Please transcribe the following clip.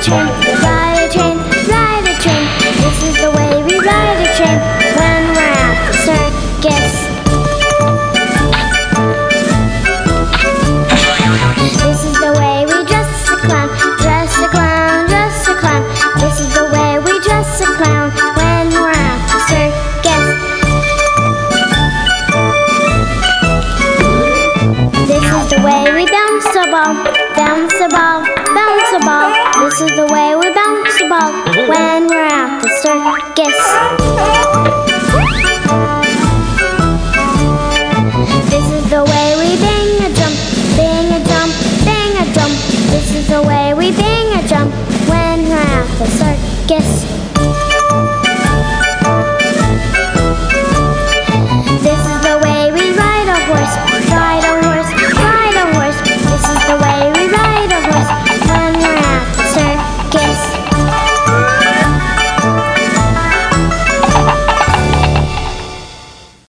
train, ride a train, ride a train. This is the way we ride a train when we're at the circus. This is the way we dress a clown, dress a clown, dress a clown. This is the way we dress a clown when we're at the circus. This is the way we bounce a ball, bounce a ball, bounce a ball. This is the way we bounce a ball when we're at the circus.